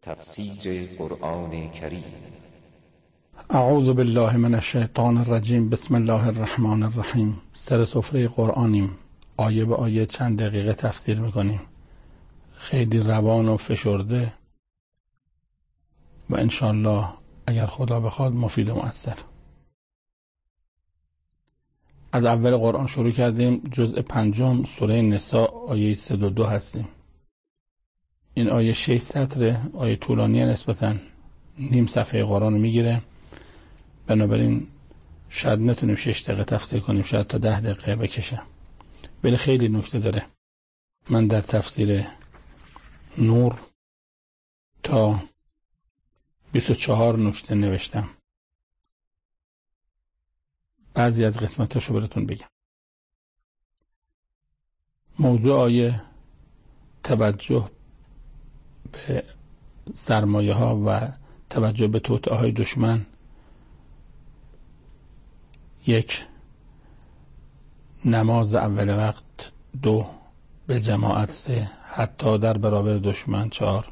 تفسیر قرآن کریم. اعوذ بالله من الشیطان الرجیم. بسم الله الرحمن الرحیم. سر سفره قرآنیم، آیه به آیه چند دقیقه تفسیر میکنیم، خیلی روان و فشرده و انشالله اگر خدا بخواد مفید و مؤثر. از اول قرآن شروع کردیم، جزء 5 سوره نساء آیه 102 هستیم. این آیه 6 سطره، آیه طولانیه، نسبتاً نیم صفحه قرآن رو میگیره، بنابراین شاید نتونیم 6 دقیقه تفسیر کنیم، شاید تا 10 دقیقه بکشه، ولی خیلی نکته داره. من در تفسیر نور تا 24 نکته نوشتم، بعضی از قسمتاشو براتون بگم. موضوع آیه توجه به سرمایه ها و توجه به توطئه های دشمن، 1 نماز اول وقت، 2 به جماعت، 3 حتی در برابر دشمن، 4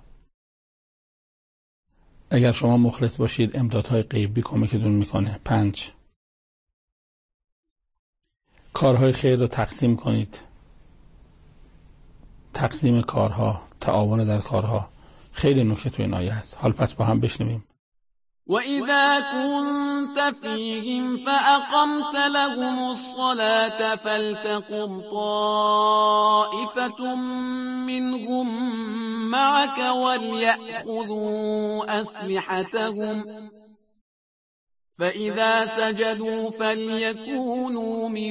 اگر شما مخلص باشید امدادهای غیبی کمکتون میکنه، 5 کارهای خیر رو تقسیم کنید، تقسیم کارها، تعاون در کارها، خیلی نکته تو این آیه هست. حال پس با هم بشنویم. وَإِذَا كُنْتَ فِيهِمْ فَأَقَمْتَ لَهُمُ الصَّلَاةَ فَلْتَقُمْ طَائِفَةٌ مِّنْهُمْ مَعَكَ وَلْيَأْخُذُوا أَسْلِحَتَهُمْ فَإِذَا سَجَدُوا فَلْيَكُونُوا مِنْ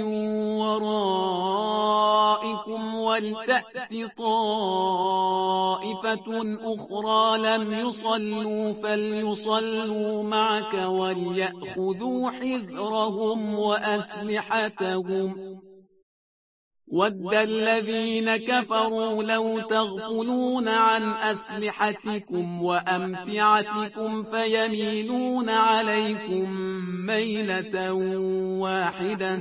وَرَائِكُمْ وَلْتَأْتِ طَائِفَةٌ أُخْرَى لَمْ يُصَلُّوا فَلْيُصَلُّوا مَعَكَ وَلْيَأْخُذُوا حِذْرَهُمْ وَأَسْلِحَتَهُمْ وَدَّ الَّذِينَ كَفَرُوا لَوْ تَغْفُلُونَ عَنْ أَسْلِحَتِكُمْ وَأَمْتِعَتِكُمْ فَيَمِيلُونَ عَلَيْكُمْ مَيْلَةً وَاحِدَةً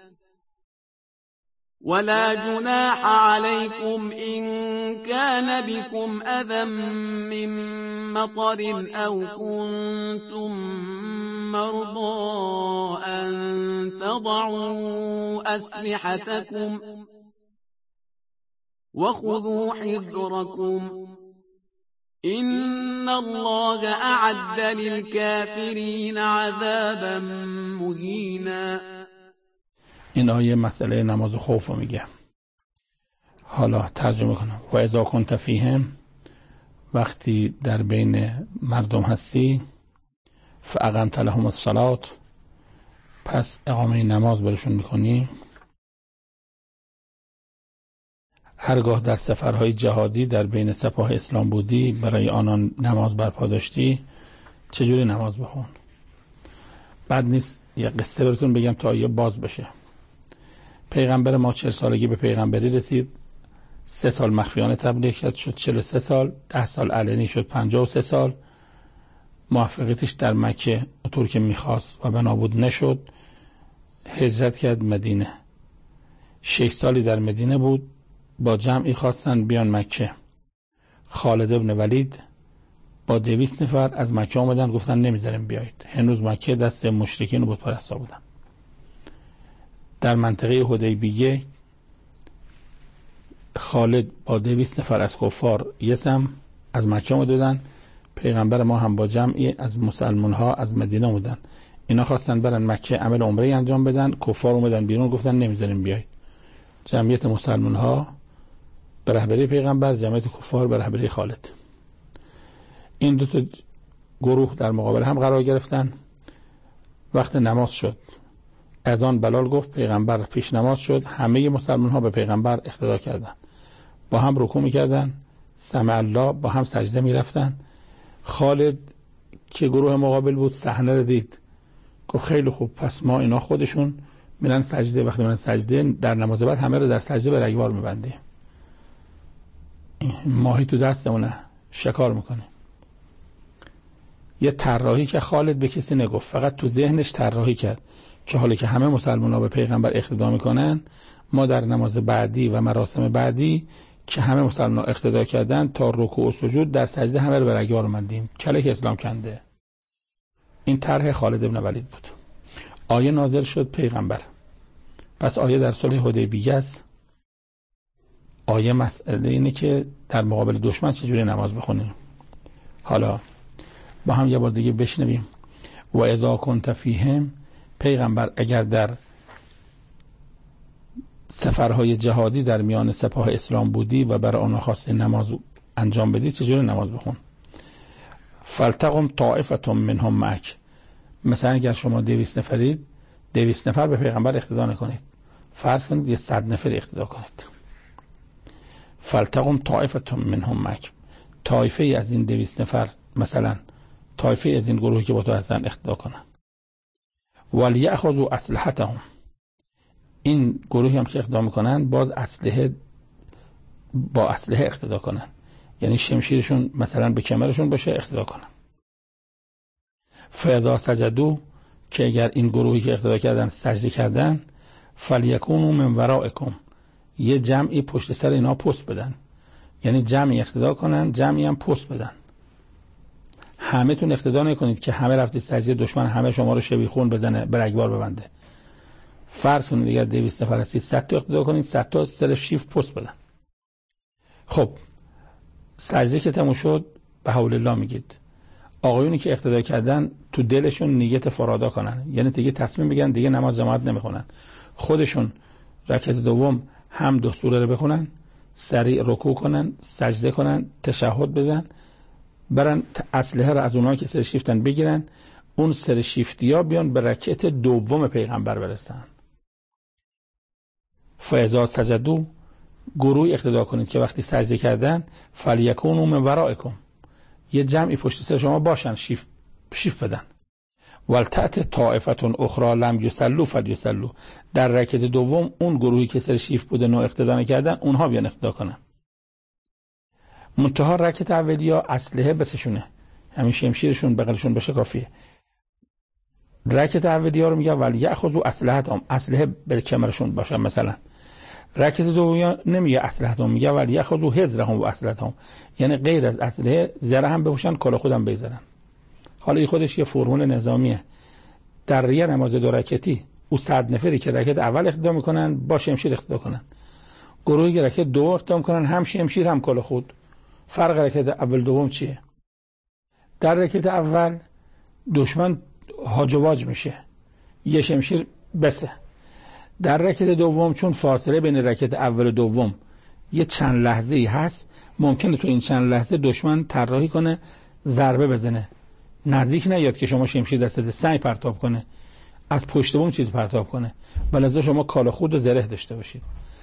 وَلَا جُنَاحَ عَلَيْكُمْ إِنْ كَانَ بِكُمْ أَذًى مِّن مَّطَرٍ أَوْ كُنتُم مَّرْضَىٰ أَن تَضَعُوا أَسْلِحَتَكُمْ وَخُذُوا حِذْرَكُمْ إِنَّ اللَّهَ أَعَدَّ لِلْكَافِرِينَ عَذَابًا مُهِينًا. این آیه مسئله نماز خوف رو میگه. حالا ترجمه کنم. و اذا کنت فیهم، وقتی در بین مردم هستی، فاقمت لهم الصلاة، پس اقامه نماز برشون میکنی. هرگاه در سفرهای جهادی در بین سپاه اسلام بودی، برای آنان نماز برپا داشتی، چجوری نماز بخون؟ بد نیست یه قصه براتون بگم تا آیه باز بشه. پیغمبر ما 40 سالگی به پیغمبری رسید، 3 سال مخفیانه تبلیغ کرد، شد 43 سال، 10 سال علنی شد 53 سال. موفقیتش در مکه اونطور که میخواست و بنابود نشد، هجرت کرد مدینه. 6 سالی در مدینه بود، با جمعی خواستن بیان مکه. خالد ابن ولید با 200 نفر از مکه آمدن، گفتن نمیذاریم بیایید. هنوز مکه دست مشرکین و بت پرستا بودن. در منطقه حدیبیه خالد با 200 نفر از کفار یسم از مکه آمدن، پیغمبر ما هم با جمعی از مسلمان ها از مدینه آمدن. اینا خواستن برن مکه عمل عمره انجام بدن، کفار اومدن بیرون گفتن نمیذاریم بیایید. جمعیت مسلمان ها به رهبری پیغمبر، جمعیت کفار به رهبری خالد. این دو تا گروه در مقابل هم قرار گرفتن. وقت نماز شد، اذان بلال گفت، پیغمبر پیش نماز شد، همه مسلمان ها به پیغمبر اقتدا کردن، با هم رکوع میکردن، سمع الله، با هم سجده میرفتن. خالد که گروه مقابل بود صحنه رو دید، گفت خیلی خوب، پس ما اینا خودشون میرن سجده، وقتی میرن سجده در نماز بعد همه رو در سجده به رگبار میبندیم، ماهی تو دستمونه شکار میکنه. یه طراحی که خالد به کسی نگفت، فقط تو ذهنش طراحی کرد که حالا که همه مسلمان ها به پیغمبر اقتدا میکنن، ما در نماز بعدی و مراسم بعدی که همه مسلمان اقتدا کردن تا رکوع و سجود در سجده همه رو به رگبار آوردیم. کلک اسلام کنده. این طرح خالد بن ولید بود. آیه نازل شد پیغمبر. پس آیه در صلح حدیبیه است. آیه مسئله اینه که در مقابل دشمن چجوری نماز بخونیم. حالا با هم یه بار دیگه بشنویم. و اذا کنت فیهم، پیغمبر اگر در سفرهای جهادی در میان سپاه اسلام بودی و برای آنها خواسته نماز انجام بدی، چجوری نماز بخون؟ فلتقم طائفة منهم معک. مثلا اگر شما 200 نفرید، 200 نفر به پیغمبر اقتدا نکنید، فرض کنید یه 100 نفر اقتدا کنید. فلتقم طائفة منهم معک، طایفه از این 200 نفر، مثلا طایفه از این گروهی که با تو هستن اقتدا کنن. ولیأخذوا اسلحتهم، این گروهی هم که اقتدا میکنن باز با اسلحه اقتدا کنن، یعنی شمشیرشون مثلا به کمرشون باشه اقتدا کنن. فاذا سجدوا، که اگر این گروهی که اقتدا کردن سجده کردن، فلیکونوا من ورائکم، یه جمعی پشت سر اینا پست بدن، یعنی جمعی اقتدا کنن جمعی هم پست بدن. همه تون اقتدا نکنید که همه رفتید سجده، دشمن همه شما رو شبیخون بزنه، به رگبار ببنده. فرض کنید دیگه 200 نفر هستید، 100 تا اقتدا کنید، 100 تا سر شیف پست بدن. خب سجده که تموم شد، به حول الله میگید. آقایونی که اقتدا کردن تو دلشون نیت فرادا کنن، یعنی دیگه تصمیم بگیرن دیگه نماز جماعت نمیخونن، خودشون رکعت دوم هم 2 سوره رو بخونن، سریع رکوع کنن، سجده کنن، تشهد بزنن، برن اسلحه رو از اونایی که سر شیفتن بگیرن، اون سر شیفتیا بیان به رکعت دوم پیغمبر برسن. فاذا سجدوا، گروه اقتدا کنید که وقتی سجده کردن، فلیکونوا من ورائکم، یه جمعی پشت سر شما باشن، شیف بدن. ولتأت طائفة اخرى لم یصلوا فلیصلوا، در رکعت دوم اون گروهی که سر شیف بودن و اقتدا نکردن اونها بیان اقتدا کنن. منتها رکعت اولیا اسلحه بسشونه، همین شمشیرشون بغلشون باشه کافیه. رکعت اولیا رو میگه ولیأخذوا اسلحتهم، اسلحه به کمرشون باشه. مثلا رکعت دوم نمیگه اسلحتهم، میگه ولیأخذوا حذرهم و اسلحتهم، یعنی غیر از اسلحه زره هم بپوشن، کلا خودم بذارن. حالا این خودش یه فرمول نظامیه. در یه نماز 2 رکعتی او 100 نفری که رکعت اول اقتدا میکنن با شمشیر اقتدا کنن، گروهی که رکعت 2 اقتدا میکنن هم شمشیر هم کلا خود. فرق رکعت اول دوم چیه؟ در رکعت اول دشمن هاج و واج میشه، یه شمشیر بسه. در رکعت دوم چون فاصله بین رکعت اول و دوم یه چند لحظه ای هست، ممکنه تو این چند لحظه دشمن طراحی کنه ضربه بزنه، نزدیک نیاد که شما شمشیر دستت، سعی پرتاب کنه، از پشت بوم چیز پرتاب کنه، ولذا شما کالا خود و زره داشته باشید.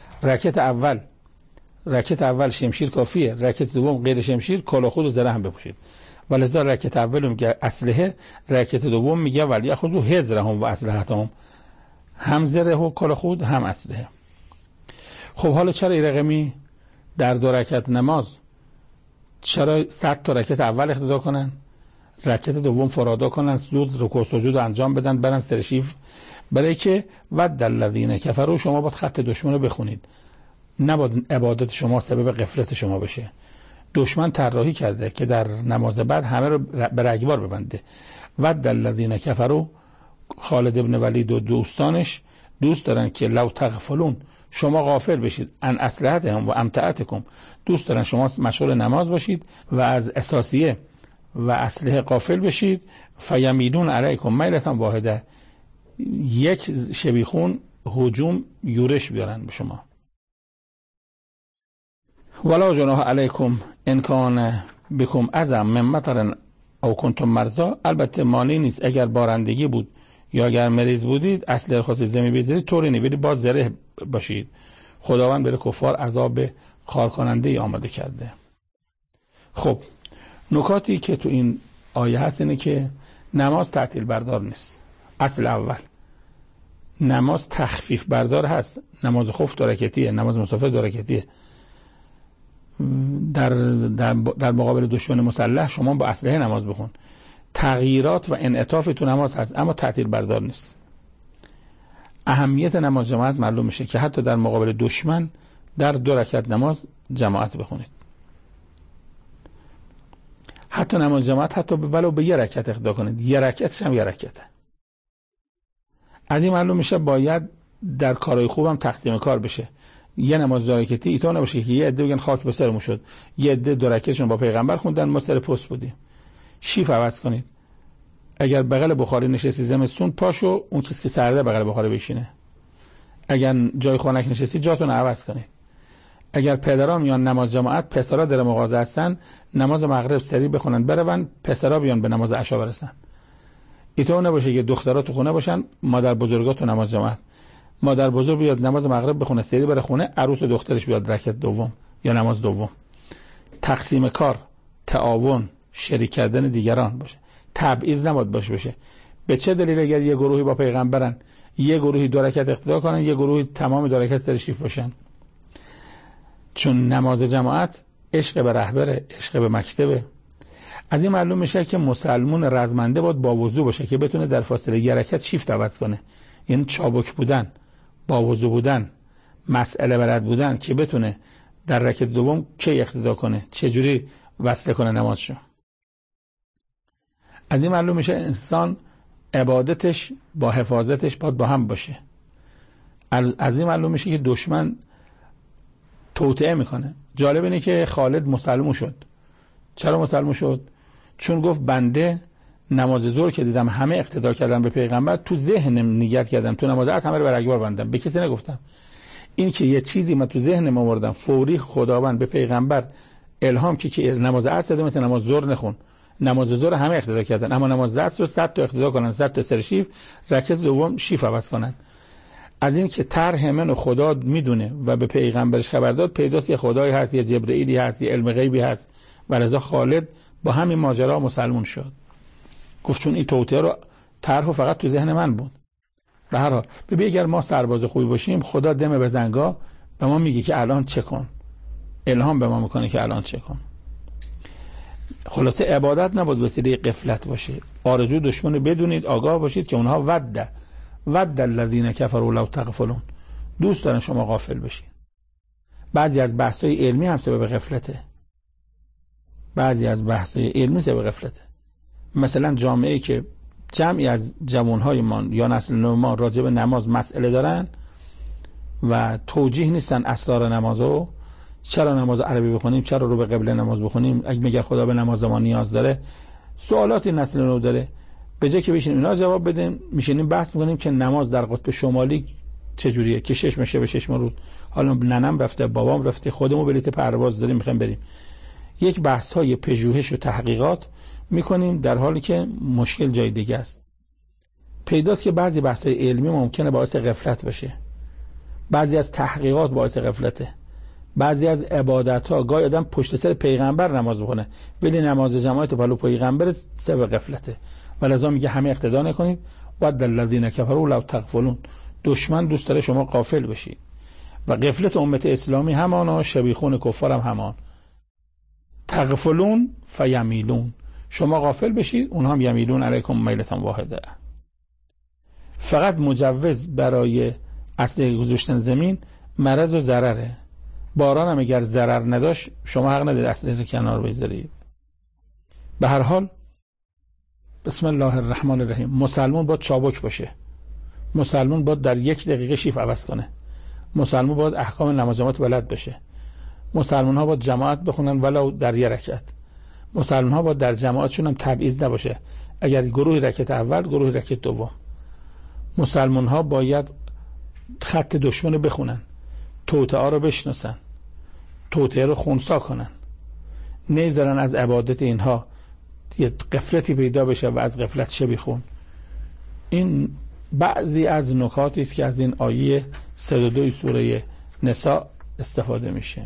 رکعت اول شمشیر کافیه، رکعت دوم غیر شمشیر، کالا خود و زره هم بپوشید. ولذا رکعت اول میگه اسلحه، رکعت دوم میگه ولیأخذوا حذرهم و اسلحتهم، هم زره و کالا خود هم اسلحه. خب حالا چرا این رقمی در 2 رکعت نماز چرا 100 تا رکعت اول اقتدا کنن، رکعت دوم فرادا کنن، زود رکوع و سجود انجام بدن، برن سر شیف؟ برای که ود الذین کفروا، شما باید خط دشمن رو بخونید، نباید عبادت شما سبب غفلت شما بشه. دشمن طراحی کرده که در نماز بعد همه رو به رگبار ببنده. ود الذین کفروا، خالد ابن ولید و دوستانش دوست دارن که لو تغفلون، شما غافل بشید، ان اسلحتهم و امتعتکم، دوست دارن شما مشغول نماز باشید و از اساسیه و اسلحه غافل بشید. فیمیلون علیکم میلة واحده، یک شبیخون هجوم یورش بیارن به شما. ولا جناح علیکم ان کان بکم اذی من مطر او کنتم مرضی، البته مانعی نیست اگر بارندگی بود یا اگر مریض بودید اسلحه خاصی زمین بذارید، طوری نبید باز زره باشید. خداوند برای کفار عذاب خارکننده ای آماده کرده. خب نکاتی که تو این آیه هست اینه که نماز تعطیل بردار نیست. اصل اول نماز تخفیف بردار هست. نماز خوف 2 رکعتیه، نماز مسافر 2 رکعتیه. در مقابل دشمن مسلح شما با اسلحه نماز بخون. تغییرات و انعطاف تو نماز هست اما تعطیل بردار نیست. اهمیت نماز جماعت معلوم میشه که حتی در مقابل دشمن در 2 رکعت نماز جماعت بخونید. حتی نماز جماعت حتی ولو به 1 رکعت اقتدا کنید، 1 رکعتش هم 1 رکعته. از این معلوم میشه باید در کارهای خوبم تقسیم کار بشه. یه نماز 2 رکعتی اینطور نباشه که یه عده بگن خاک به سرمون شد، یه عده 2 رکعتشون با پیغمبر خوندن ما سر پست بودیم. شیف عوض کنید. اگر بغل بخاری نشستی زمستون پاشو اون کسی که سرده بغل بخاری بشینه. اگر جای خنک نشستی جاتون عوض کنید. اگر پدرها میان نماز جماعت، پسرها در مغازه هستن، نماز مغرب سریع بخونن برون، پسرها بیان به نماز عشا برسن. اینطور نباشه که دخترها تو خونه باشن، مادر بزرگا تو نماز جماعت. مادر بزرگ بیاد نماز مغرب بخونه سریع بره خونه، عروس و دخترش بیاد رکعت دوم یا نماز دوم. تقسیم کار، تعاون، شریک کردن دیگران باشه. تبعیض نباید باشه. به چه دلیل اگر یه گروهی با پیغمبرن، یه گروهی 2 رکعت اقتدا کنن، یه گروهی تمام 2 رکعت سر شیف باشن؟ چون نماز جماعت عشق به رهبره، عشق به مکتبه. از این معلوم میشه که مسلمون رزمنده باید با وضو باشه که بتونه در فاصله 1 رکعت شیفت عوض کنه. یعنی چابک بودن، با وضو بودن، مسئله بلد بودن که بتونه در رکعت دوم کی اقتدا کنه، چه جوری وصل کنه نمازشو. از این معلوم میشه انسان عبادتش با حفاظتش باید با هم باشه. از این معلوم میشه که دشمن توطئه میکنه. جالب اینه که خالد مسلمون شد. چرا مسلمون شد؟ چون گفت بنده نماز ظهر که دیدم همه اقتدا کردن به پیغمبر، تو ذهنم نیت کردم تو نماز عصر همه رو برگوار بندم، به کسی نگفتم. این که یه چیزی من تو ذهنم آوردم، فوری خداوند به پیغمبر الهام که نماز عصر مثل نماز ظهر نخون. نماز ظهر همه اقتدا کردن، اما نماز عصر رو 100 تا اقتدا کنن، 100 تا سر شیف، رکعت دوم شیف عوض کنن. از این که طرح من خدا میدونه و به پیغمبرش خبر داد، پیداست یه خدایی هست، یه جبرئیلی هست، یه علم غیبی هست. و لذا خالد با همین ماجرا مسلمون شد. گفت چون این توطئه رو طرح فقط تو ذهن من بود. به هر حال ببین اگر ما سرباز خوبی باشیم، خدا دم بزنگا به ما میگه که الان چه کن، الهام به ما میکنه که الان چه کن. خلاصه عبادت نباید وسیله غفلت باشه. آرزو دشمن بدونید، آگاه باشید که اونها ود الذین کفروا لو تغفلون، دوست دارن شما غافل بشین. بعضی از بحث‌های علمی هم سبب غفلته. مثلا جامعه‌ای که جمعی از جوانهای ما یا نسل نو ما راجع به نماز مسئله دارن و توجیه نیستن اسرار نمازو، چرا نماز عربی بخونیم، چرا رو به قبله نماز بخونیم، اگه میگه خدا به نماز ما نیاز داره، سوالاتی نسل نو داره، به جای که بشینیم اینا جواب بدیم میشینیم بحث میکنیم که نماز در قطب شمالی چجوریه که 6 میشه به 6 روز، حالا ننم رفته، بابام رفته، خودمون بلیت پرواز داریم میخوایم بریم. یک بحث های پژوهش و تحقیقات میکنیم در حالی که مشکل جای دیگه است. پیداست که بعضی بحث های علمی ممکنه باعث غفلت بشه، بعضی از تحقیقات باعث غفلته، بعضی از عبادت ها گاهی آدم پشت سر پیغمبر نماز بخونه ولی نماز جماعت پلو پیغمبر سبب غفلته. ولذا میگه همه اقتدا نکنید. ود الذین کفروا لو تغفلون، دشمن دوست داره شما غافل بشید. و غفلت امت اسلامی همانا، شبیخون کفار هم همان. تغفلون فیمیلون، شما غافل بشید اونها هم یمیلون علیکم میلة واحده. فقط مجوز برای اصل گذاشتن زمین مرض و ضرره. باران هم اگر ضرر نداشت شما حق ندارید اصل رو کنار بذارید. به هر حال بسم الله الرحمن الرحیم، مسلمان باید چابک باشه، مسلمان باید در 1 دقیقه شیف عوض کنه، مسلمان باید احکام نماز جماعت بلد باشه، مسلمان ها باید جماعت بخونن ولو در 1 رکعت، مسلمان ها باید در جماعتشون هم تبعیض نباشه، اگر گروه رکعت اول گروه رکعت دوم. مسلمان ها باید خط دشمن رو بخونن، توطئه رو بشناسن، توطئه رو خونسا کنن، نذارن از عبادت اینها یه غفلتی پیدا بشه و از غفلت شبیخون. این بعضی از نکاتی است که از این آیه 32 سوره نساء استفاده میشه.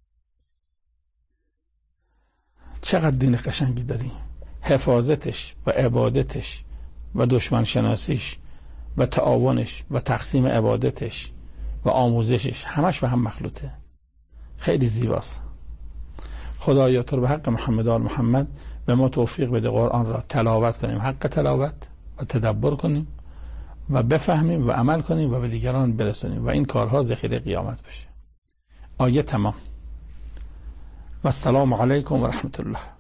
چقدر دین قشنگی داریم، حفاظتش و عبادتش و دشمن شناسیش و تعاونش و تقسیم عبادتش و آموزشش همش به هم مخلوطه. خیلی زیباست. خدایا تو رو به حق محمد آل محمد به ما توفیق بده قرآن را تلاوت کنیم حق تلاوت و تدبر کنیم و بفهمیم و عمل کنیم و به دیگران برسونیم و این کارها ذخیره قیامت بشه. آیه تمام. و السلام علیکم و رحمت الله.